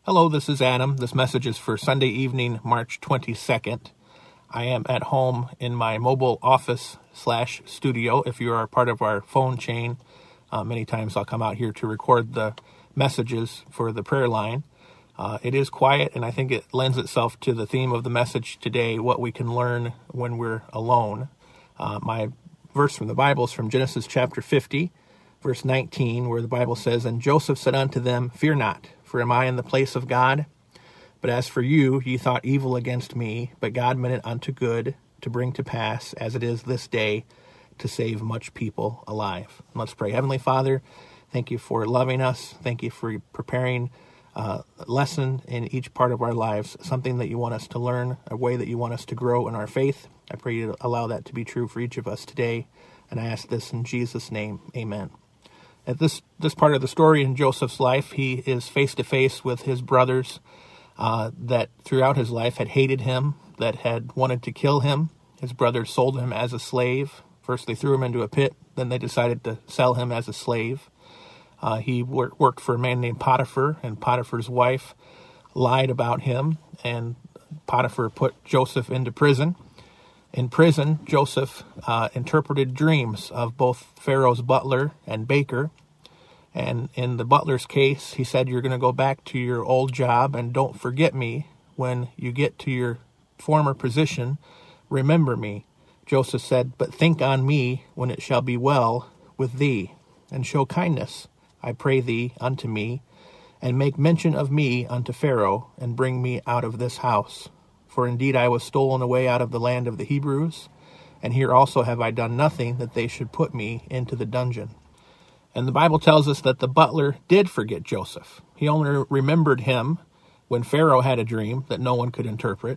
Hello, this is Adam. This message is for Sunday evening, March 22nd. I am at home in my mobile office/studio. If you are part of our phone chain, many times I'll come out here to record the messages for the prayer line. It is quiet, and I think it lends itself to the theme of the message today, what we can learn when we're alone. My verse from the Bible is from Genesis chapter 50, verse 19, where the Bible says, "And Joseph said unto them, Fear not, for am I in the place of God? But as for you, ye thought evil against me, but God meant it unto good, to bring to pass, as it is this day, to save much people alive." Let's pray. Heavenly Father, thank you for loving us. Thank you for preparing a lesson in each part of our lives, something that you want us to learn, a way that you want us to grow in our faith. I pray you to allow that to be true for each of us today, and I ask this in Jesus' name. Amen. At this part of the story in Joseph's life, he is face-to-face with his brothers that throughout his life had hated him, that had wanted to kill him. His brothers sold him as a slave. First they threw him into a pit, then they decided to sell him as a slave. He worked for a man named Potiphar, and Potiphar's wife lied about him, and Potiphar put Joseph into prison. In prison, Joseph interpreted dreams of both Pharaoh's butler and baker. And in the butler's case, he said, "You're going to go back to your old job, and don't forget me. When you get to your former position, remember me." Joseph said, "But think on me when it shall be well with thee, and show kindness, I pray thee, unto me, and make mention of me unto Pharaoh, and bring me out of this house. For indeed I was stolen away out of the land of the Hebrews, and here also have I done nothing that they should put me into the dungeon." And the Bible tells us that the butler did forget Joseph. He only remembered him when Pharaoh had a dream that no one could interpret.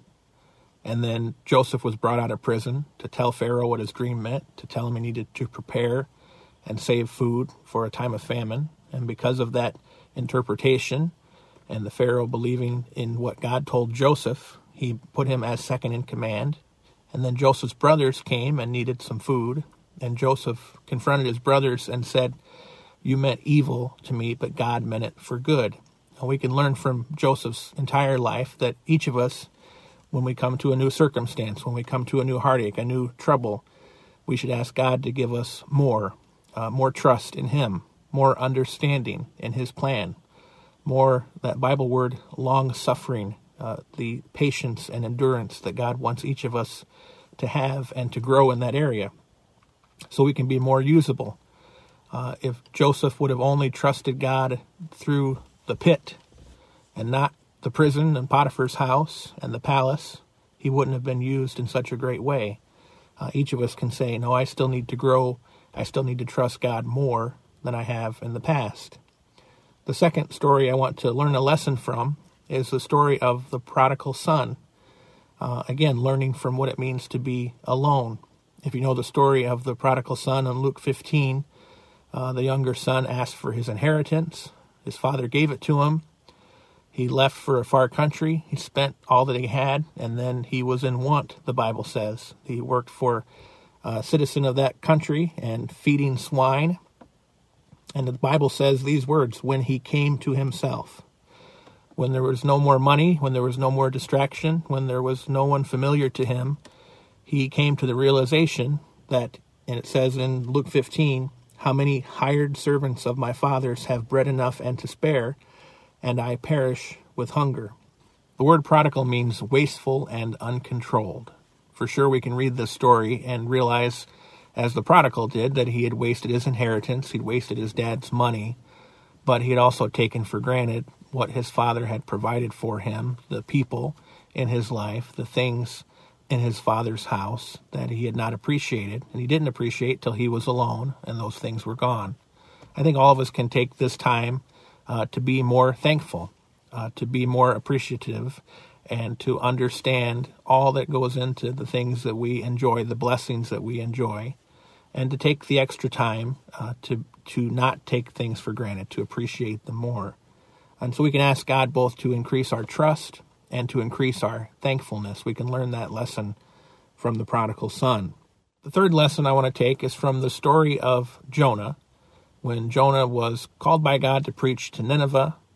And then Joseph was brought out of prison to tell Pharaoh what his dream meant, to tell him he needed to prepare and save food for a time of famine. And because of that interpretation and the Pharaoh believing in what God told Joseph, he put him as second in command. And then Joseph's brothers came and needed some food. And Joseph confronted his brothers and said, "You meant evil to me, but God meant it for good." And we can learn from Joseph's entire life that each of us, when we come to a new circumstance, when we come to a new heartache, a new trouble, we should ask God to give us more trust in him, more understanding in his plan, more, that Bible word, long-suffering, the patience and endurance that God wants each of us to have and to grow in that area, so we can be more usable. If Joseph would have only trusted God through the pit and not the prison and Potiphar's house and the palace, he wouldn't have been used in such a great way. Each of us can say, no, I still need to grow. I still need to trust God more than I have in the past. The second story I want to learn a lesson from is the story of the prodigal son. Again, learning from what it means to be alone. If you know the story of the prodigal son in Luke 15, the younger son asked for his inheritance. His father gave it to him. He left for a far country. He spent all that he had, and then he was in want, the Bible says. He worked for a citizen of that country and feeding swine. And the Bible says these words, when he came to himself. When there was no more money, when there was no more distraction, when there was no one familiar to him, he came to the realization that, and it says in Luke 15, "How many hired servants of my father's have bread enough and to spare, and I perish with hunger." The word prodigal means wasteful and uncontrolled. For sure we can read this story and realize, as the prodigal did, that he had wasted his inheritance, he'd wasted his dad's money, but he had also taken for granted what his father had provided for him, the people in his life, the things in his father's house that he had not appreciated, and he didn't appreciate till he was alone and those things were gone. I think all of us can take this time to be more thankful, to be more appreciative, and to understand all that goes into the things that we enjoy, the blessings that we enjoy, and to take the extra time to not take things for granted, to appreciate them more. And so we can ask God both to increase our trust and to increase our thankfulness. We can learn that lesson from the prodigal son. The third lesson I want to take is from the story of Jonah, when Jonah was called by God to preach to Nineveh.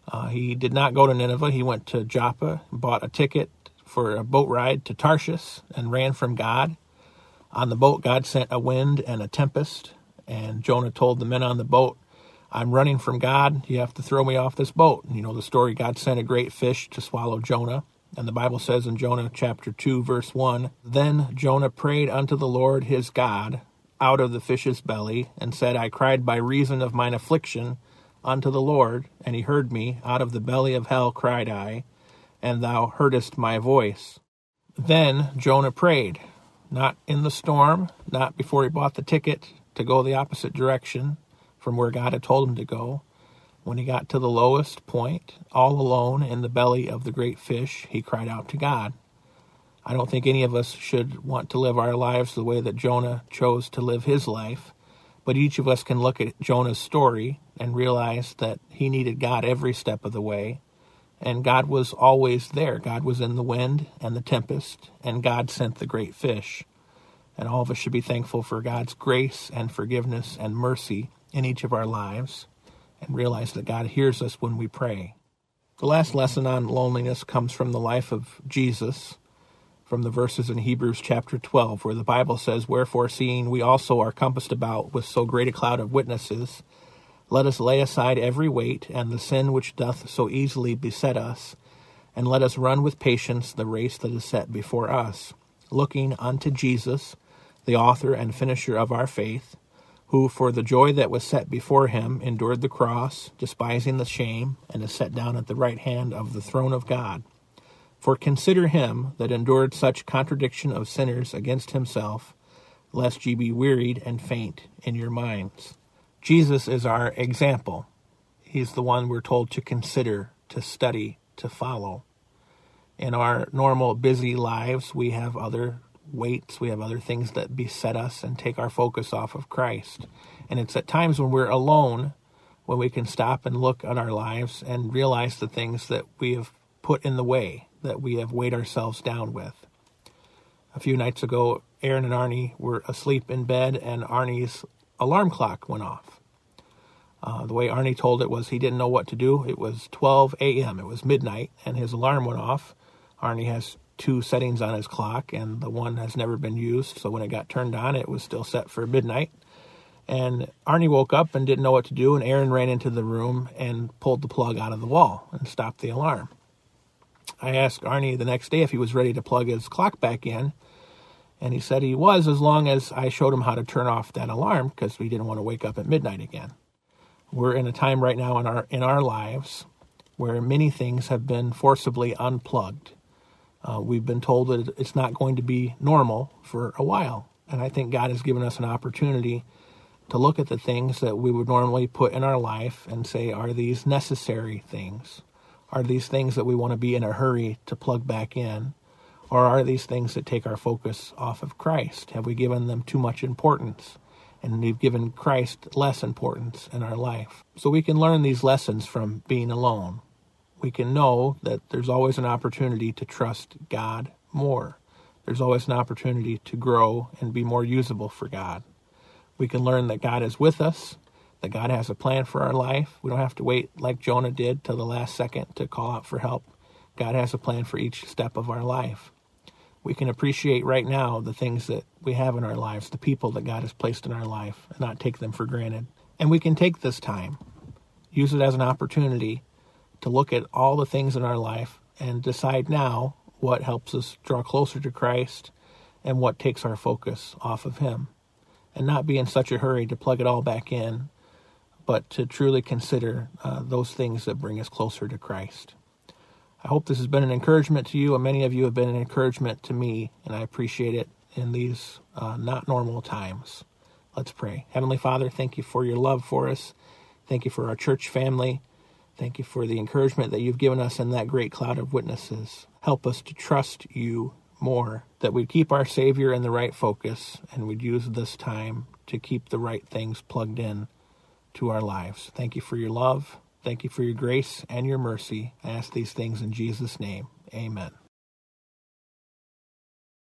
He did not go to Nineveh. He went to Joppa, bought a ticket for a boat ride to Tarshish, and ran from God. On the boat, God sent a wind and a tempest, and Jonah told the men on the boat, I'm running from God. You have to throw me off this boat. And you know the story, God sent a great fish to swallow Jonah. And the Bible says in Jonah chapter 2, verse 1, Then Jonah prayed unto the Lord his God out of the fish's belly, and said, I cried by reason of mine affliction unto the Lord, and he heard me. Out of the belly of hell cried I, and thou heardest my voice. Then Jonah prayed, not in the storm, not before he bought the ticket to go the opposite direction from where God had told him to go. When he got to the lowest point, all alone in the belly of the great fish, he cried out to God. I don't think any of us should want to live our lives the way that Jonah chose to live his life, but each of us can look at Jonah's story and realize that he needed God every step of the way, and God was always there. God was in the wind and the tempest, and God sent the great fish. And all of us should be thankful for God's grace and forgiveness and mercy in each of our lives, and realize that God hears us when we pray. The last lesson on loneliness comes from the life of Jesus, from the verses in Hebrews chapter 12, where the Bible says, Wherefore, seeing we also are compassed about with so great a cloud of witnesses, let us lay aside every weight and the sin which doth so easily beset us, and let us run with patience the race that is set before us, looking unto Jesus, the author and finisher of our faith, who for the joy that was set before him endured the cross, despising the shame, and is set down at the right hand of the throne of God. For consider him that endured such contradiction of sinners against himself, lest ye be wearied and faint in your minds. Jesus is our example. He's the one we're told to consider, to study, to follow. In our normal busy lives, we have other weights, we have other things that beset us and take our focus off of Christ. And it's at times when we're alone when we can stop and look at our lives and realize the things that we have put in the way, that we have weighed ourselves down with. A few nights ago, Aaron and Arnie were asleep in bed, and Arnie's alarm clock went off. The way Arnie told it was he didn't know what to do. It was 12 a.m., it was midnight, and his alarm went off. Arnie has 2 settings on his clock, and the one has never been used, so when it got turned on, it was still set for midnight. And Arnie woke up and didn't know what to do, and Aaron ran into the room and pulled the plug out of the wall and stopped the alarm. I asked Arnie the next day if he was ready to plug his clock back in, and he said he was, as long as I showed him how to turn off that alarm, because we didn't want to wake up at midnight again. We're in a time right now in our lives where many things have been forcibly unplugged. We've been told that it's not going to be normal for a while, and I think God has given us an opportunity to look at the things that we would normally put in our life and say, are these necessary things? Are these things that we want to be in a hurry to plug back in? Or are these things that take our focus off of Christ? Have we given them too much importance? And we've given Christ less importance in our life. So we can learn these lessons from being alone. We can know that there's always an opportunity to trust God more. There's always an opportunity to grow and be more usable for God. We can learn that God is with us, that God has a plan for our life. We don't have to wait like Jonah did till the last second to call out for help. God has a plan for each step of our life. We can appreciate right now the things that we have in our lives, the people that God has placed in our life, and not take them for granted. And we can take this time, use it as an opportunity to look at all the things in our life and decide now what helps us draw closer to Christ and what takes our focus off of Him. And not be in such a hurry to plug it all back in, but to truly consider those things that bring us closer to Christ. I hope this has been an encouragement to you, and many of you have been an encouragement to me, and I appreciate it in these not normal times. Let's pray. Heavenly Father, thank you for your love for us. Thank you for our church family. Thank you for the encouragement that you've given us in that great cloud of witnesses. Help us to trust you more, that we'd keep our Savior in the right focus, and we'd use this time to keep the right things plugged in to our lives. Thank you for your love. Thank you for your grace and your mercy. I ask these things in Jesus' name. Amen.